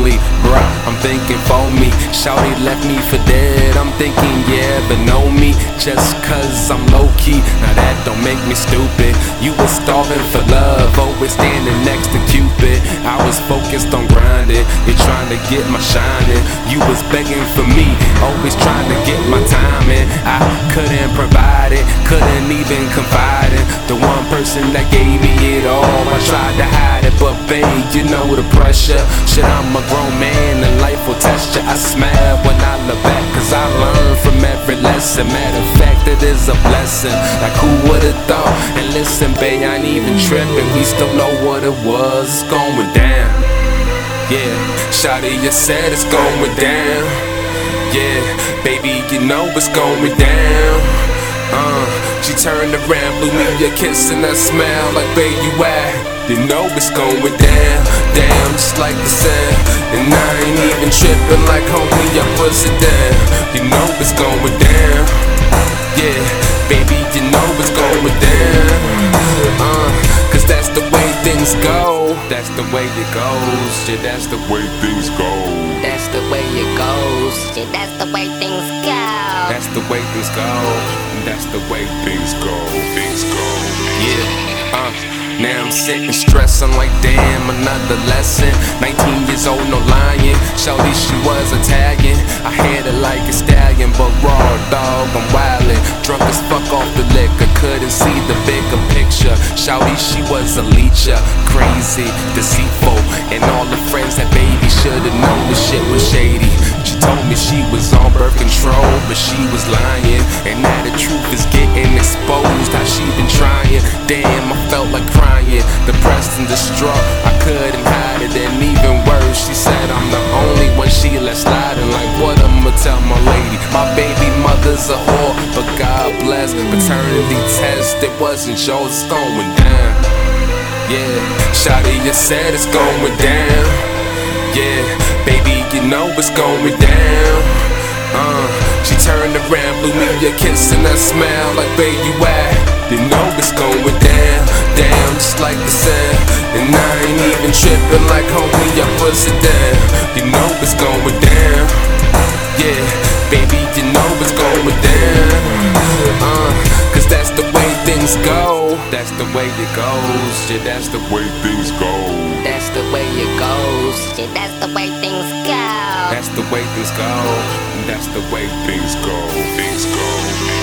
lonely. Bruh, I'm thinking for me. Shawty left me for dead. I'm thinking, yeah, but know me just cause I'm low-key. Now that don't make me stupid. You was starving for love, always standing next to Cupid. I was focused on grinding, you're trying to get my shining. You was begging for me, always trying to get my time in. I couldn't provide it, couldn't even confide in the one person that gave me it all. I tried to hide it, but babe, you know the pressure. Shit, I'm a grown man and life will test you. I smile when I look back, cause I learned from every lesson. Matter of fact, it is a blessing. Like who would've thought? And listen, babe, I ain't even tripping. We still know what it was. It's going down. Yeah, shawty, you said it's going down. Yeah, baby, you know it's going down. She turned around, blew me a kiss and I smile like, babe, you at? You know it's going down, down just like the sun. And I ain't even tripping like homie, I push it down. You know it's going down. Yeah, baby, you know it's going down. Cause that's the way things go. That's the way it goes. Yeah, that's the way things go. That's the way it goes. Yeah, that's the way things go. That's the way things go. That's the way things go. Things go. Yeah, now I'm sitting stressing like damn, another lesson. 19 years old, no lying. Shawty, she was Italian. I had it like a stallion, but raw dog, I'm wildin'. Drunk as fuck off the liquor, couldn't see the bigger picture. Shawty, she was a leecher, crazy, deceitful, and all the friends that baby should've known the shit was shady. She told me she was on birth control, but she was lying. And now the truth is getting exposed. How she been trying? Damn, I felt like crying, depressed and distraught. I couldn't hide it, and even worse, she said I'm the only one she let slide. And like what I'ma tell my lady? My baby mother's a whore, but God bless. Paternity test, it wasn't yours, it's going down. Yeah, shawty, you said it's going down. Yeah, baby, you know it's going down. She turned around, blew me a kiss and I smile like, babe, you at? You know it's going down, down just like the sun. And I ain't even tripping like homie, I push it down. You know it's going down. Yeah, baby, you know it's going down. Cause that's the way things go. That's the way it goes. Yeah, that's the way things go. That's the way it goes. Yeah, that's the way things go. That's the way things go. That's the way things go. Things go.